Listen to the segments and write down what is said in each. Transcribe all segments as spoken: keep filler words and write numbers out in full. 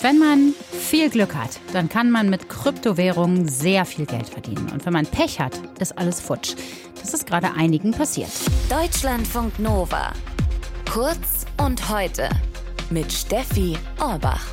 Wenn man viel Glück hat, dann kann man mit Kryptowährungen sehr viel Geld verdienen. Und wenn man Pech hat, ist alles futsch. Das ist gerade einigen passiert. Deutschlandfunk Nova. Kurz und heute mit Steffi Orbach.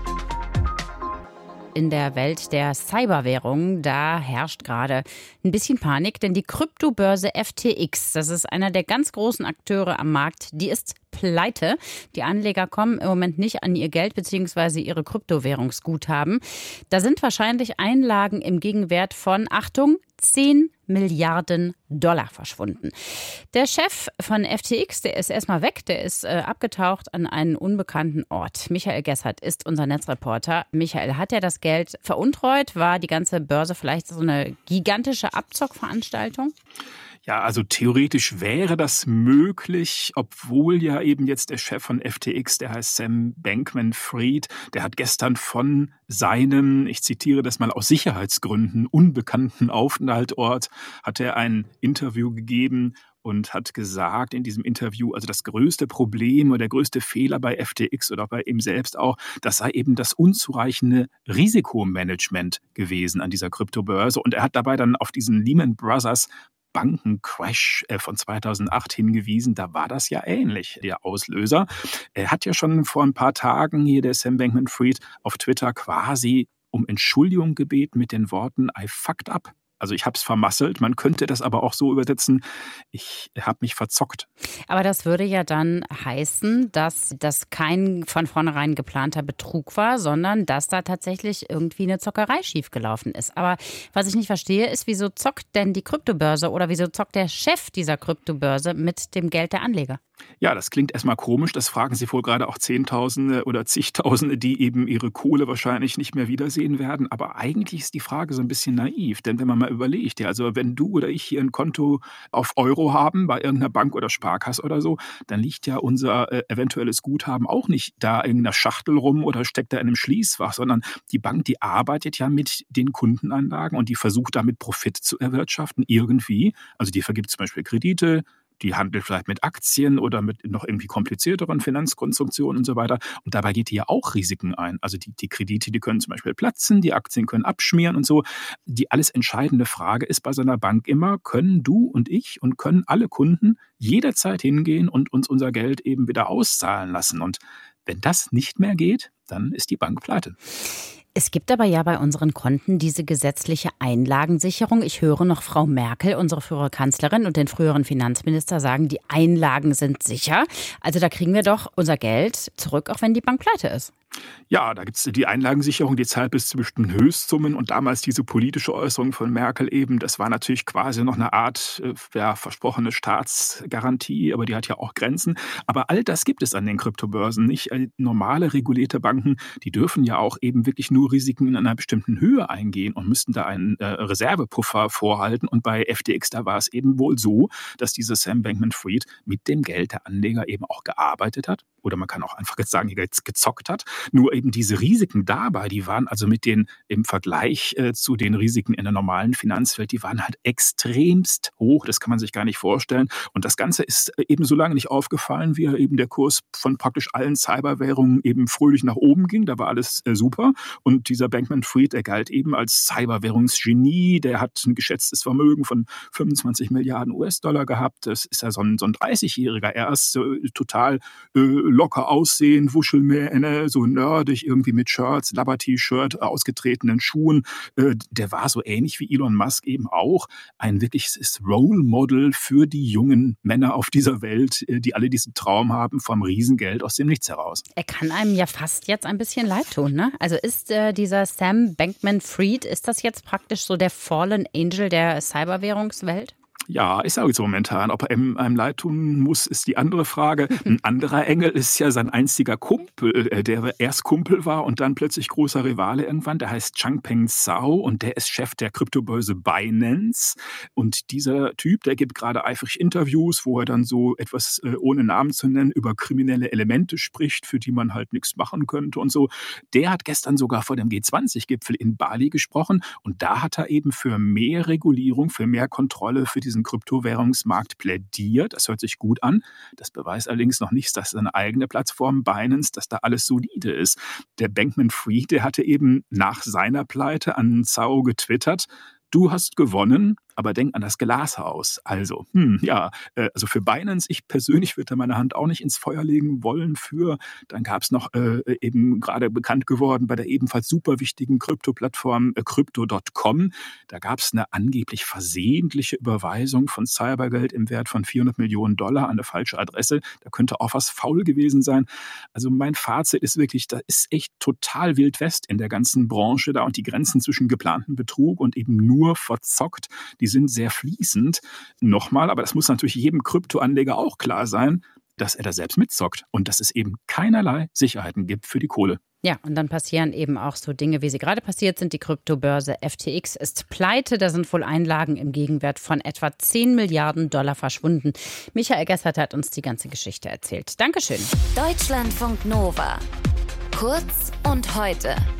In der Welt der Cyberwährungen, da herrscht gerade ein bisschen Panik, denn die Kryptobörse F T X, das ist einer der ganz großen Akteure am Markt, die ist pleite. Die Anleger kommen im Moment nicht an ihr Geld bzw. ihre Kryptowährungsguthaben. Da sind wahrscheinlich Einlagen im Gegenwert von, Achtung, zehn Milliarden Dollar verschwunden. Der Chef von F T X, der ist erstmal weg, der ist äh, abgetaucht an einen unbekannten Ort. Michael Gessert ist unser Netzreporter. Michael, hat er das Geld veruntreut? War die ganze Börse vielleicht so eine gigantische Abzockveranstaltung? Ja, also theoretisch wäre das möglich, obwohl ja eben jetzt der Chef von F T X, der heißt Sam Bankman-Fried, der hat gestern von seinem, ich zitiere das mal, aus Sicherheitsgründen unbekannten Aufenthaltsort, hat er ein Interview gegeben und hat gesagt in diesem Interview, also das größte Problem oder der größte Fehler bei F T X oder bei ihm selbst auch, das sei eben das unzureichende Risikomanagement gewesen an dieser Kryptobörse. Und er hat dabei dann auf diesen Lehman Brothers Bankencrash von zweitausendacht hingewiesen, da war das ja ähnlich, der Auslöser. Er hat ja schon vor ein paar Tagen hier, der Sam Bankman-Fried, auf Twitter quasi um Entschuldigung gebeten mit den Worten I fucked up. Also ich habe es vermasselt, man könnte das aber auch so übersetzen, ich habe mich verzockt. Aber das würde ja dann heißen, dass das kein von vornherein geplanter Betrug war, sondern dass da tatsächlich irgendwie eine Zockerei schiefgelaufen ist. Aber was ich nicht verstehe, ist, wieso zockt denn die Kryptobörse oder wieso zockt der Chef dieser Kryptobörse mit dem Geld der Anleger? Ja, das klingt erstmal komisch, das fragen sich wohl gerade auch Zehntausende oder zigtausende, die eben ihre Kohle wahrscheinlich nicht mehr wiedersehen werden. Aber eigentlich ist die Frage so ein bisschen naiv, denn wenn man mal überlegt, ja, also wenn du oder ich hier ein Konto auf Euro haben, bei irgendeiner Bank oder Sparkasse oder so, dann liegt ja unser äh, eventuelles Guthaben auch nicht da in einer Schachtel rum oder steckt da in einem Schließfach, sondern die Bank, die arbeitet ja mit den Kundenanlagen und die versucht damit Profit zu erwirtschaften irgendwie. Also die vergibt zum Beispiel Kredite, die handelt vielleicht mit Aktien oder mit noch irgendwie komplizierteren Finanzkonstruktionen und so weiter. Und dabei geht die ja auch Risiken ein. Also die, die Kredite, die können zum Beispiel platzen, die Aktien können abschmieren und so. Die alles entscheidende Frage ist bei so einer Bank immer, können du und ich und können alle Kunden jederzeit hingehen und uns unser Geld eben wieder auszahlen lassen. Und wenn das nicht mehr geht, dann ist die Bank pleite. Es gibt aber ja bei unseren Konten diese gesetzliche Einlagensicherung. Ich höre noch Frau Merkel, unsere frühere Kanzlerin, und den früheren Finanzminister sagen, die Einlagen sind sicher. Also da kriegen wir doch unser Geld zurück, auch wenn die Bank pleite ist. Ja, da gibt es die Einlagensicherung, die zahlt bis zu bestimmten Höchstsummen. Und damals diese politische Äußerung von Merkel eben, das war natürlich quasi noch eine Art äh, ja, versprochene Staatsgarantie, aber die hat ja auch Grenzen. Aber all das gibt es an den Kryptobörsen nicht. Äh, normale regulierte Banken, die dürfen ja auch eben wirklich nur Risiken in einer bestimmten Höhe eingehen und müssten da einen äh, Reservepuffer vorhalten. Und bei F T X, da war es eben wohl so, dass dieser Sam Bankman-Fried mit dem Geld der Anleger eben auch gearbeitet hat. Oder man kann auch einfach jetzt sagen, jetzt gezockt hat. Nur eben diese Risiken dabei, die waren also mit den im Vergleich äh, zu den Risiken in der normalen Finanzwelt, die waren halt extremst hoch. Das kann man sich gar nicht vorstellen. Und das Ganze ist eben so lange nicht aufgefallen, wie eben der Kurs von praktisch allen Cyberwährungen eben fröhlich nach oben ging. Da war alles äh, super. Und dieser Bankman-Fried, der galt eben als Cyberwährungsgenie. Der hat ein geschätztes Vermögen von fünfundzwanzig Milliarden U S-Dollar gehabt. Das ist ja so ein, so ein dreißigjähriger erst, äh, total äh, locker aussehen, Wuschelmähne, so nerdig, irgendwie mit Shirts, Labber-T-Shirt, ausgetretenen Schuhen. Äh, der war so ähnlich wie Elon Musk eben auch ein wirkliches Role Model für die jungen Männer auf dieser Welt, äh, die alle diesen Traum haben vom Riesengeld aus dem Nichts heraus. Er kann einem ja fast jetzt ein bisschen leid tun, ne? Also ist äh, dieser Sam Bankman-Fried, ist das jetzt praktisch so der Fallen Angel der Cyberwährungswelt? Ja, ist auch so momentan. Ob er einem, einem leid tun muss, ist die andere Frage. Ein anderer Engel ist ja sein einziger Kumpel, der erst Kumpel war und dann plötzlich großer Rivale irgendwann. Der heißt Changpeng Zhao und der ist Chef der Kryptobörse Binance. Und dieser Typ, der gibt gerade eifrig Interviews, wo er dann so etwas, ohne Namen zu nennen, über kriminelle Elemente spricht, für die man halt nichts machen könnte und so. Der hat gestern sogar vor dem G zwanzig Gipfel in Bali gesprochen und da hat er eben für mehr Regulierung, für mehr Kontrolle, für diesen diesen Kryptowährungsmarkt plädiert. Das hört sich gut an. Das beweist allerdings noch nichts, dass seine eigene Plattform Binance, dass da alles solide ist. Der Bankman-Fried, der hatte eben nach seiner Pleite an Zhao getwittert: Du hast gewonnen, aber denk an das Glashaus. Also, hm, ja, äh, also für Binance, ich persönlich würde da meine Hand auch nicht ins Feuer legen wollen für. Dann gab es noch äh, eben gerade bekannt geworden bei der ebenfalls super wichtigen Krypto-Plattform äh, Crypto Punkt com. Da gab es eine angeblich versehentliche Überweisung von Cybergeld im Wert von vierhundert Millionen Dollar an eine falsche Adresse. Da könnte auch was faul gewesen sein. Also mein Fazit ist wirklich, da ist echt total Wild West in der ganzen Branche da und die Grenzen zwischen geplantem Betrug und eben nur verzockt, die sind sehr fließend. Nochmal, aber das muss natürlich jedem Kryptoanleger auch klar sein, dass er da selbst mitzockt und dass es eben keinerlei Sicherheiten gibt für die Kohle. Ja, und dann passieren eben auch so Dinge, wie sie gerade passiert sind. Die Kryptobörse F T X ist pleite. Da sind wohl Einlagen im Gegenwert von etwa zehn Milliarden Dollar verschwunden. Michael Gessert hat uns die ganze Geschichte erzählt. Dankeschön. Deutschlandfunk Nova. Kurz und heute.